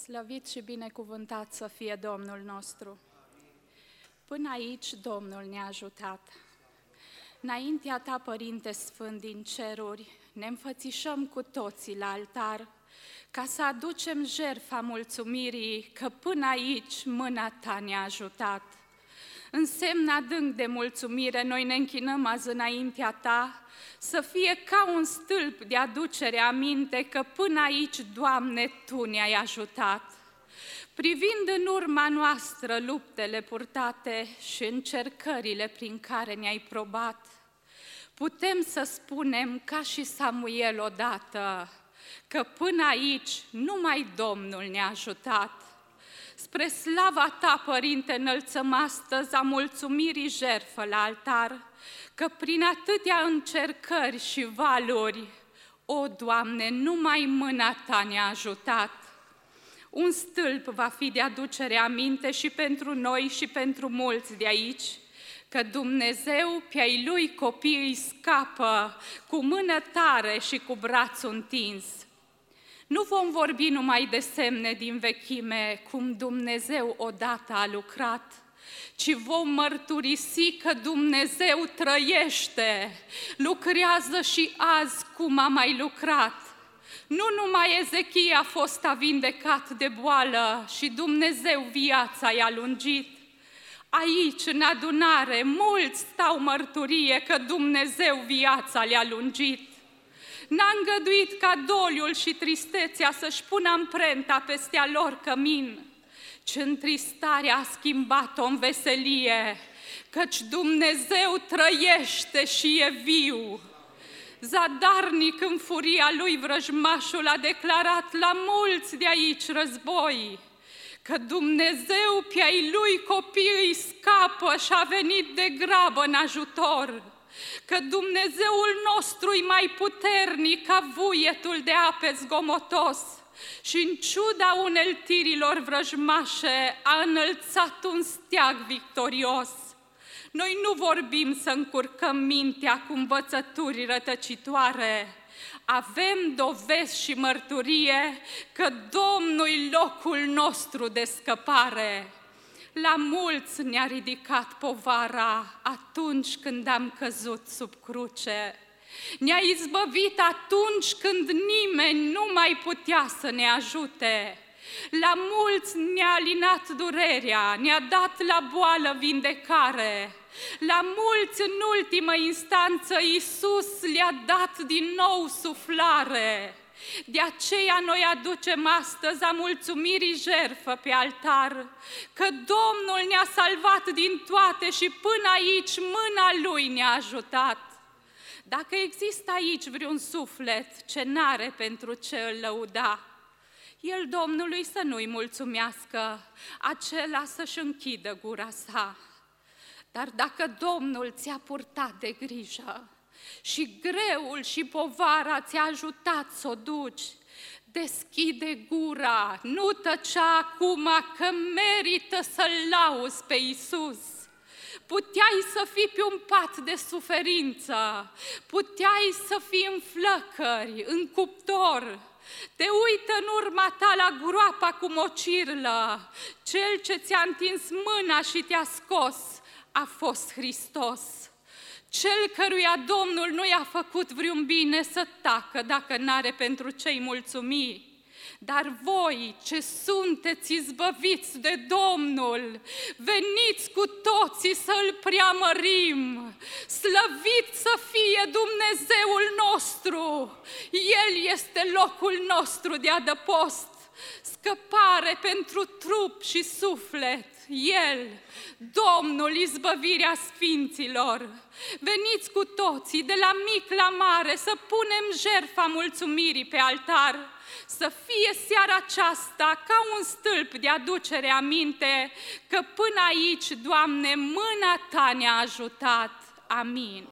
Slăvit și binecuvântat să fie Domnul nostru! Până aici Domnul ne-a ajutat. Înaintea Ta, Părinte Sfânt din ceruri, ne înfățișăm cu toții la altar, ca să aducem jertfa mulțumirii că până aici mâna Ta ne-a ajutat. În semn adânc de mulțumire, noi ne închinăm azi înaintea Ta, să fie ca un stâlp de aducere aminte că până aici, Doamne, Tu ne-ai ajutat. Privind în urma noastră luptele purtate și încercările prin care ne-ai probat, putem să spunem ca și Samuel odată, că până aici numai Domnul ne-a ajutat. Spre slava Ta, Părinte, înălțăm astăzi a mulțumirii jertfă la altar, că prin atâtea încercări și valuri, o, Doamne, numai mâna Ta ne-a ajutat. Un stâlp va fi de aducere aminte și pentru noi și pentru mulți de aici, că Dumnezeu pe-ai Lui copii îi scapă cu mână tare și cu brațul întins. Nu vom vorbi numai de semne din vechime, cum Dumnezeu odată a lucrat, ci vom mărturisi că Dumnezeu trăiește, lucrează și azi cum a mai lucrat. Nu numai Ezechia a fost vindecat de boală și Dumnezeu viața i-a lungit. Aici, în adunare, mulți stau mărturie că Dumnezeu viața le-a lungit. N-a îngăduit ca doliul și tristețea să-și pună amprenta peste a lor cămin, ci întristarea a schimbat-o în veselie, căci Dumnezeu trăiește și e viu. Zadarnic în furia lui vrăjmașul a declarat la mulți de aici război, că Dumnezeu pe-ai Lui copii îi scapă și a venit de grabă în ajutor, că Dumnezeul nostru e mai puternic ca vuietul de ape zgomotos și în ciuda uneltirilor vrăjmașe a înălțat un steag victorios. Noi nu vorbim să încurcăm mintea cu învățături rătăcitoare, avem dovezi și mărturie că Domnul-i locul nostru de scăpare. La mulți ne-a ridicat povara atunci când am căzut sub cruce. Ne-a izbăvit atunci când nimeni nu mai putea să ne ajute. La mulți ne-a alinat durerea, ne-a dat la boală vindecare. La mulți, în ultimă instanță, Iisus le-a dat din nou suflare. De aceea noi aducem astăzi a mulțumirii jertfă pe altar, că Domnul ne-a salvat din toate și până aici mâna Lui ne-a ajutat. Dacă există aici vreun suflet ce n-are pentru ce îl lăuda, el Domnului să nu-i mulțumească, acela să-și închidă gura sa. Dar dacă Domnul ți-a purtat de grijă și greul și povara ți-a ajutat să o duci, deschide gura, nu tăcea acum că merită să-L lauzi pe Iisus. Puteai să fii pe un pat de suferință, puteai să fii în flăcări, în cuptor. Te uită în urma ta la groapa cu mocirlă, Cel ce ți-a întins mâna și te-a scos a fost Hristos. Cel căruia Domnul nu i-a făcut vreun bine să tacă dacă n-are pentru ce-i mulțumi. Dar voi, ce sunteți izbăviți de Domnul, veniți cu toții să-L preamărim. Slăvit să fie Dumnezeul nostru! El este locul nostru de adăpost, scăpare pentru trup și suflet. El, Domnul, izbăvirea sfinților. Veniți cu toții, de la mic la mare, să punem jertfa mulțumirii pe altar, să fie seara aceasta ca un stâlp de aducere aminte că până aici, Doamne, mâna Ta ne-a ajutat. Amin.